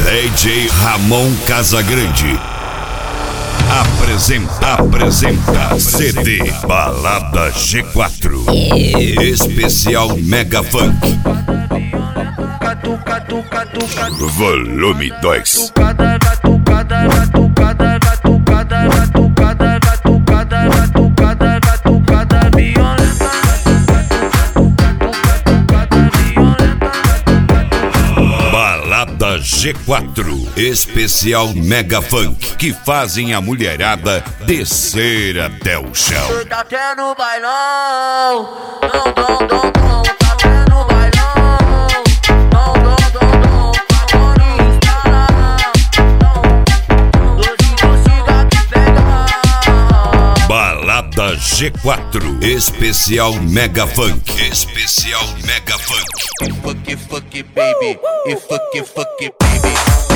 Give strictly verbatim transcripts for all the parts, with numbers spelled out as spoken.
D J Ramon Casagrande apresenta, apresenta C D Balada G quatro Especial Mega Funk Volume dois. Balada G quatro Especial Mega Funk, que fazem a mulherada descer até o chão. Tá tendo bailão, dom, dom, dom, dom. Tá tendo bailão, dom, dom, dom, dom. Agora está, hoje você dá que pegar. Balada G quatro Especial Mega Funk. Especial Mega Funk. E fuck, fuck, baby. E fuck, fuck, baby.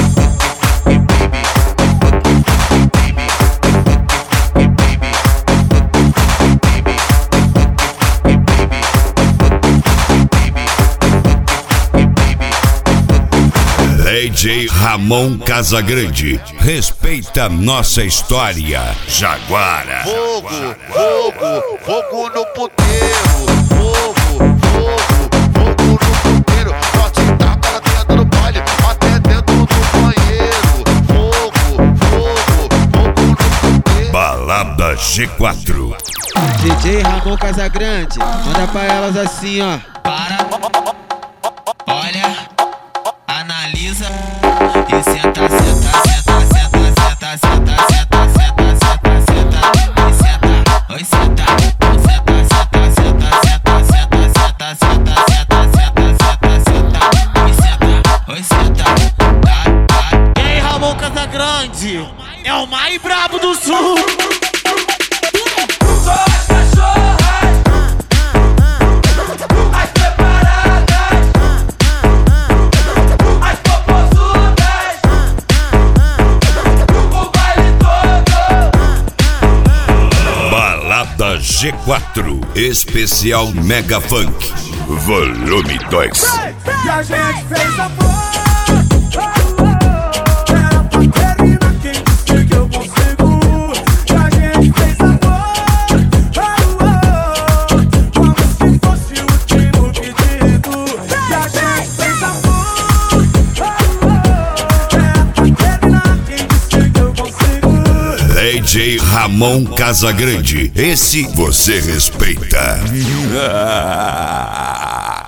D J Ramon Casagrande, respeita nossa história, Jaguara. Fogo, fogo, fogo no puteiro. Fogo, fogo, fogo no puteiro. Pode dar para dentro do baile, até dentro do banheiro. Fogo, fogo, fogo no puteiro. Balada G quatro. D J Ramon Casagrande, manda pra elas assim, ó. Para, olha, analisa e senta, senta, senta, senta, senta, senta, senta, senta, senta, senta, e senta, oi senta, senta, senta, senta, senta, senta, senta, senta, senta, senta, senta, senta, e senta, oi senta, tá, tá. E aí, Ramon Casagrande, é o mais brabo do sul. Balada G quatro Especial Mega Funk Volume dois. E a gente fez amor. Era pra terminar, quem disse que eu consigo. E a gente fez amor. Como se fosse o último pedido. E a gente fez amor. Era pra terminar, quem disse que eu consigo. D J Ramon Casagrande, esse você respeita.